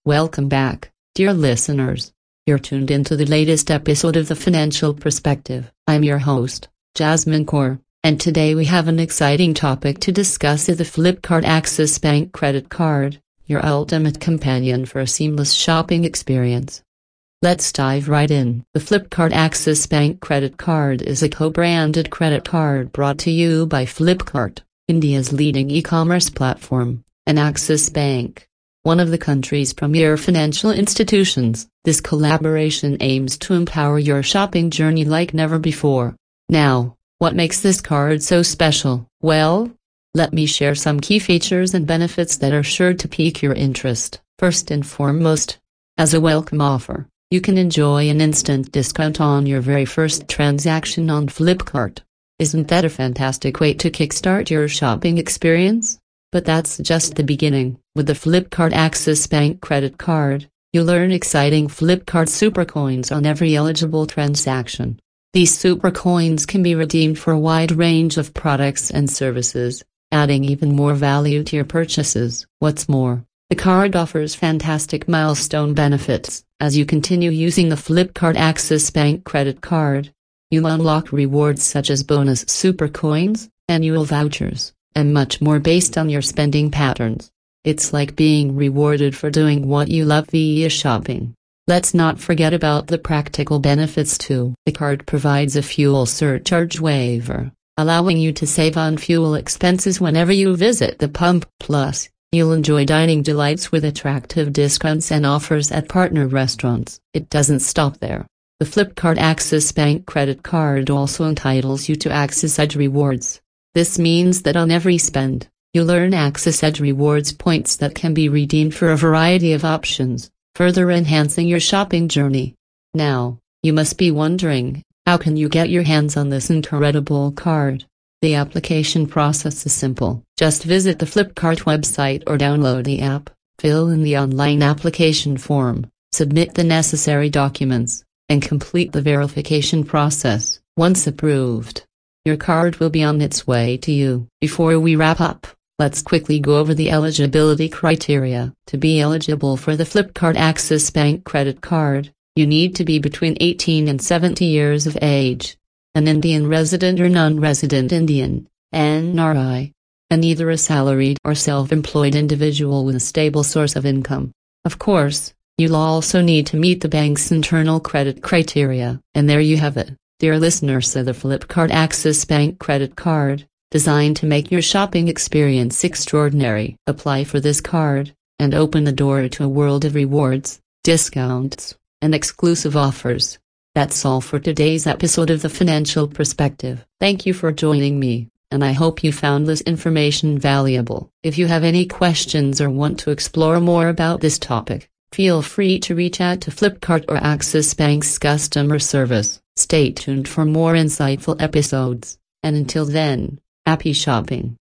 Welcome back, dear listeners. You're tuned into the latest episode of The Financial Perspective. I'm your host, Jasmine Kaur, and today we have an exciting topic to discuss: the Flipkart Axis Bank Credit Card, your ultimate companion for a seamless shopping experience. Let's dive right in. The Flipkart Axis Bank Credit Card is a co-branded credit card brought to you by Flipkart, India's leading e-commerce platform, and Axis Bank, one of the country's premier financial institutions. This collaboration aims to empower your shopping journey like never before. Now, what makes this card so special? Well, let me share some key features and benefits that are sure to pique your interest. First and foremost, as a welcome offer, you can enjoy an instant discount on your very first transaction on Flipkart. Isn't that a fantastic way to kickstart your shopping experience? But that's just the beginning. With the Flipkart Axis Bank Credit Card, you'll earn exciting Flipkart Super Coins on every eligible transaction. These Super Coins can be redeemed for a wide range of products and services, adding even more value to your purchases. What's more, the card offers fantastic milestone benefits. As you continue using the Flipkart Axis Bank Credit Card, you'll unlock rewards such as bonus Super Coins, annual vouchers, and much more based on your spending patterns. It's like being rewarded for doing what you love via shopping. Let's not forget about the practical benefits too. The card provides a fuel surcharge waiver, allowing you to save on fuel expenses whenever you visit the pump. Plus, you'll enjoy dining delights with attractive discounts and offers at partner restaurants. It doesn't stop there. The Flipkart Axis Bank Credit Card also entitles you to Axis Edge rewards. This means that on every spend, you'll earn Axis Edge rewards points that can be redeemed for a variety of options, further enhancing your shopping journey. Now, you must be wondering, how can you get your hands on this incredible card? The application process is simple. Just visit the Flipkart website or download the app, fill in the online application form, submit the necessary documents, and complete the verification process. Once approved, your card will be on its way to you. Before we wrap up, let's quickly go over the eligibility criteria. To be eligible for the Flipkart Axis Bank Credit Card, you need to be between 18 and 70 years of age, an Indian resident or non-resident Indian, NRI, and either a salaried or self-employed individual with a stable source of income. Of course, you'll also need to meet the bank's internal credit criteria. And there you have it, dear listeners, the Flipkart Axis Bank Credit Card, designed to make your shopping experience extraordinary. Apply for this card, and open the door to a world of rewards, discounts, and exclusive offers. That's all for today's episode of The Financial Perspective. Thank you for joining me, and I hope you found this information valuable. If you have any questions or want to explore more about this topic, feel free to reach out to Flipkart or Axis Bank's customer service. Stay tuned for more insightful episodes, and until then, happy shopping.